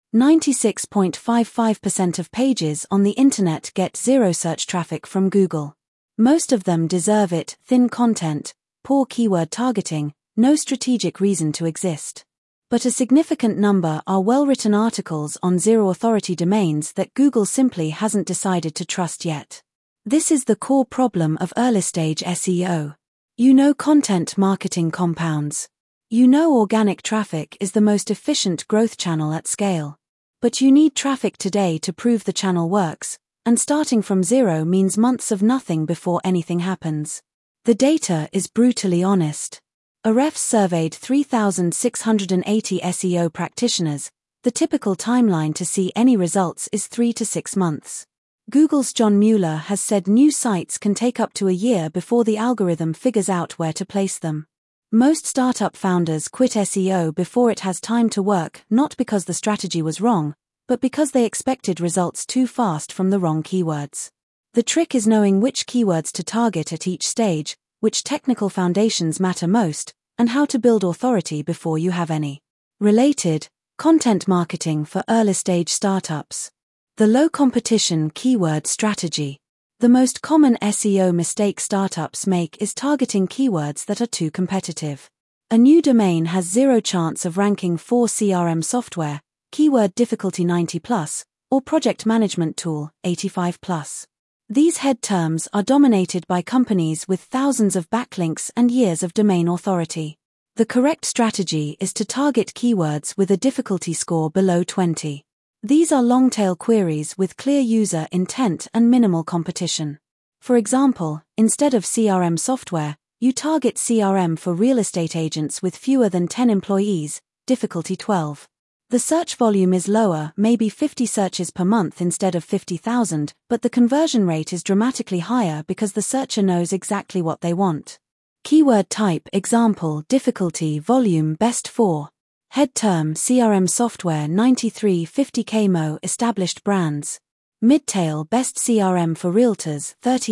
96.55% of pages on the internet get zero search traffic from Google. Most of them deserve it: thin content, poor keyword targeting, no strategic reason to exist. But a significant number are well-written articles on zero-authority domains that Google simply hasn't decided to trust yet. This is the core problem of early-stage SEO. You know content marketing compounds. You know organic traffic is the most efficient growth channel at scale. But you need traffic today to prove the channel works, and starting from zero means months of nothing before anything happens. The data is brutally honest. Ahrefs surveyed 3,680 SEO practitioners. The typical timeline to see any results is 3 to 6 months. Google's John Mueller has said new sites can take up to a year before the algorithm figures out where to place them. Most startup founders quit SEO before it has time to work, not because the strategy was wrong, but because they expected results too fast from the wrong keywords. The trick is knowing which keywords to target at each stage, which technical foundations matter most, and how to build authority before you have any. Related, content marketing for early-stage startups. The low competition keyword strategy. The most common SEO mistake startups make is targeting keywords that are too competitive. A new domain has zero chance of ranking for CRM software, keyword difficulty 90+, or project management tool 85+. These head terms are dominated by companies with thousands of backlinks and years of domain authority. The correct strategy is to target keywords with a difficulty score below 20. These are long-tail queries with clear user intent and minimal competition. For example, instead of CRM software, you target CRM for real estate agents with fewer than 10 employees, difficulty 12. The search volume is lower, maybe 50 searches per month instead of 50,000, but the conversion rate is dramatically higher because the searcher knows exactly what they want. Keyword type: example, difficulty, volume, best for. Head term: CRM software 9350 mo, established brands. Midtail: best CRM for realtors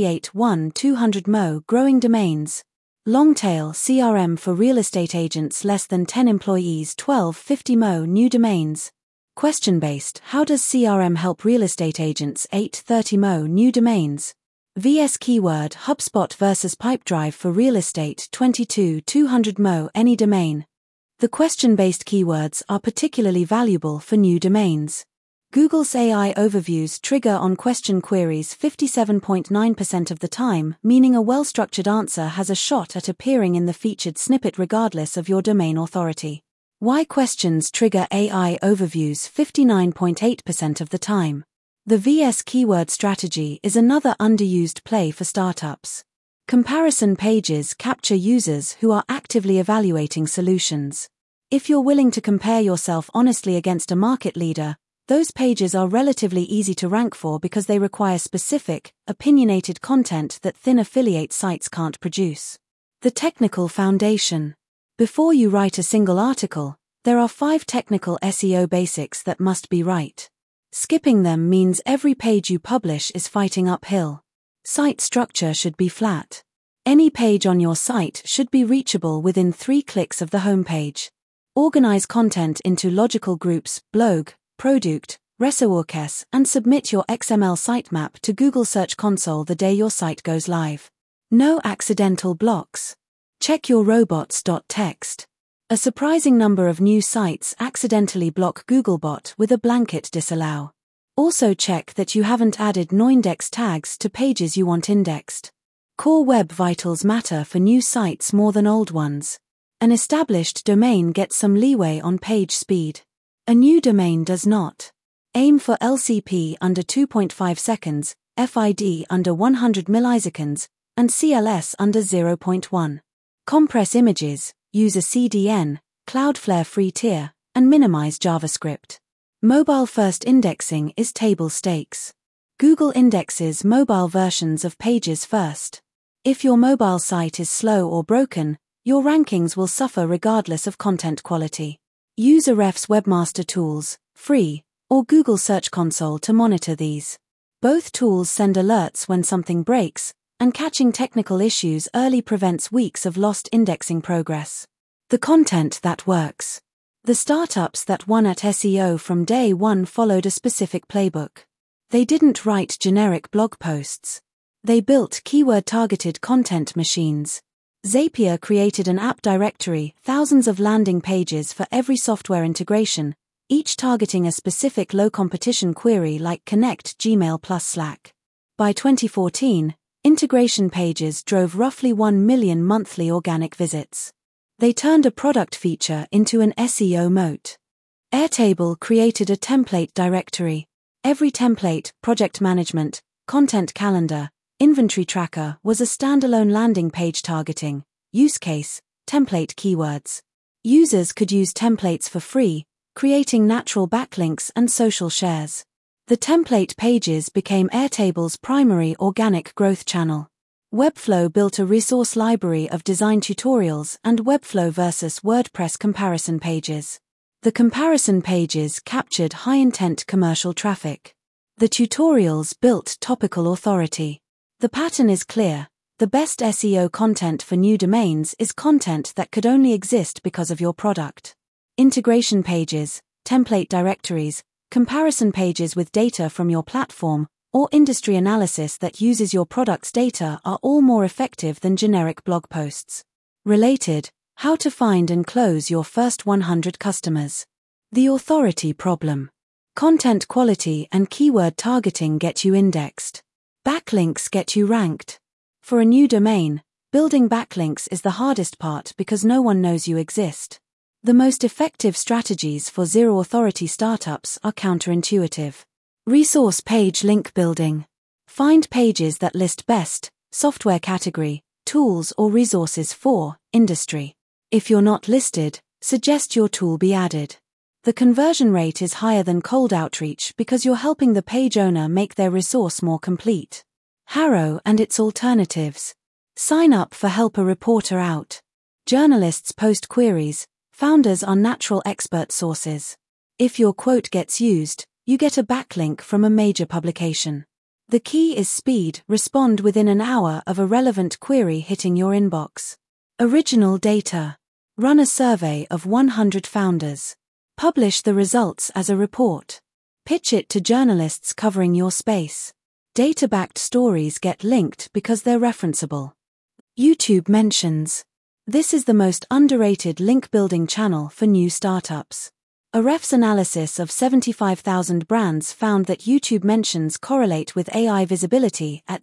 38,200 mo, growing domains. Longtail: CRM for real estate agents less than 10 employees 1250 mo, new domains. Question-based: how does CRM help real estate agents 830 mo, new domains. VS keyword: HubSpot versus Pipedrive for real estate 22,200 mo, any domain. The question-based keywords are particularly valuable for new domains. Google's AI overviews trigger on question queries 57.9% of the time, meaning a well-structured answer has a shot at appearing in the featured snippet regardless of your domain authority. Why questions trigger AI overviews 59.8% of the time. The VS keyword strategy is another underused play for startups. Comparison pages capture users who are actively evaluating solutions. If you're willing to compare yourself honestly against a market leader, those pages are relatively easy to rank for because they require specific, opinionated content that thin affiliate sites can't produce. The technical foundation. Before you write a single article, there are 5 technical SEO basics that must be right. Skipping them means every page you publish is fighting uphill. Site structure should be flat. Any page on your site should be reachable within 3 clicks of the homepage. Organize content into logical groups: blog, product, ressources, and submit your XML sitemap to Google Search Console the day your site goes live. No accidental blocks. Check your robots.txt. A surprising number of new sites accidentally block Googlebot with a blanket disallow. Also check that you haven't added noindex tags to pages you want indexed. Core web vitals matter for new sites more than old ones. An established domain gets some leeway on page speed. A new domain does not. Aim for LCP under 2.5 seconds, FID under 100 milliseconds, and CLS under 0.1. Compress images, use a CDN, Cloudflare free tier, and minimize JavaScript. Mobile-first indexing is table stakes. Google indexes mobile versions of pages first. If your mobile site is slow or broken, your rankings will suffer regardless of content quality. Use Ahrefs Webmaster Tools, free, or Google Search Console to monitor these. Both tools send alerts when something breaks, and catching technical issues early prevents weeks of lost indexing progress. The content that works. The startups that won at SEO from day one followed a specific playbook. They didn't write generic blog posts. They built keyword-targeted content machines. Zapier created an app directory, thousands of landing pages for every software integration, each targeting a specific low-competition query like Connect Gmail plus Slack. By 2014, integration pages drove roughly 1 million monthly organic visits. They turned a product feature into an SEO moat. Airtable created a template directory. Every template, project management, content calendar, inventory tracker was a standalone landing page targeting, use case, template keywords. Users could use templates for free, creating natural backlinks and social shares. The template pages became Airtable's primary organic growth channel. Webflow built a resource library of design tutorials and Webflow versus WordPress comparison pages. The comparison pages captured high-intent commercial traffic. The tutorials built topical authority. The pattern is clear. The best SEO content for new domains is content that could only exist because of your product. Integration pages, template directories, comparison pages with data from your platform, or industry analysis that uses your product's data are all more effective than generic blog posts. Related, how to find and close your first 100 customers. The authority problem. Content quality and keyword targeting get you indexed. Backlinks get you ranked. For a new domain, building backlinks is the hardest part because no one knows you exist. The most effective strategies for zero-authority startups are counterintuitive. Resource page link building. Find pages that list best, software category, tools or resources for, industry. If you're not listed, suggest your tool be added. The conversion rate is higher than cold outreach because you're helping the page owner make their resource more complete. Harrow and its alternatives. Sign up for Help a Reporter Out. Journalists post queries. Founders are natural expert sources. If your quote gets used, you get a backlink from a major publication. The key is speed. Respond within an hour of a relevant query hitting your inbox. Original data. Run a survey of 100 founders. Publish the results as a report. Pitch it to journalists covering your space. Data-backed stories get linked because they're referenceable. YouTube mentions. This is the most underrated link-building channel for new startups. A ref's analysis of 75,000 brands found that YouTube mentions correlate with AI visibility at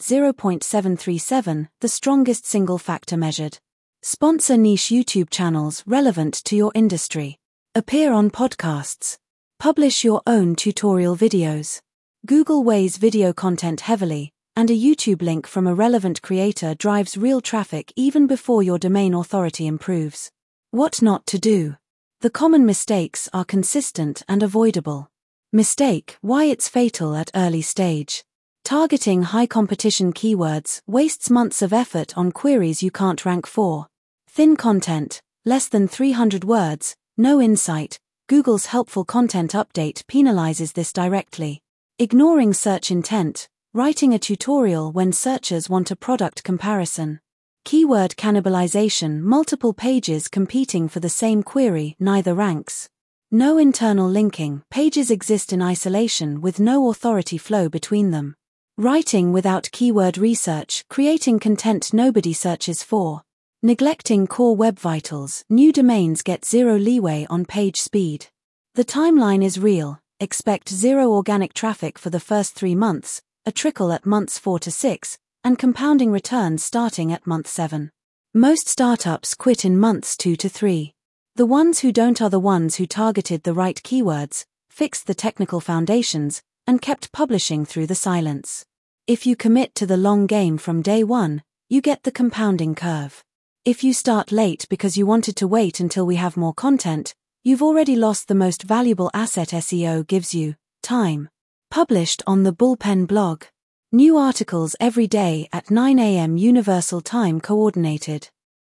0.737, the strongest single factor measured. Sponsor niche YouTube channels relevant to your industry. Appear on podcasts. Publish your own tutorial videos. Google weighs video content heavily, and a YouTube link from a relevant creator drives real traffic even before your domain authority improves. What not to do. The common mistakes are consistent and avoidable. Mistake: why it's fatal at early stage. Targeting high-competition keywords wastes months of effort on queries you can't rank for. Thin content, less than 300 words, no insight. Google's helpful content update penalizes this directly. Ignoring search intent, writing a tutorial when searchers want a product comparison. Keyword cannibalization: multiple pages competing for the same query, neither ranks. No internal linking, pages exist in isolation with no authority flow between them. Writing without keyword research, creating content nobody searches for. Neglecting core web vitals, new domains get zero leeway on page speed. The timeline is real. Expect zero organic traffic for the first 3 months, a trickle at months 4 to 6, and compounding returns starting at month 7. Most startups quit in months 2 to 3. The ones who don't are the ones who targeted the right keywords, fixed the technical foundations, and kept publishing through the silence. If you commit to the long game from day one, you get the compounding curve. If you start late because you wanted to wait until we have more content, you've already lost the most valuable asset SEO gives you: time. Published on the Bullpen blog. New articles every day at 9 a.m. Universal Time Coordinated.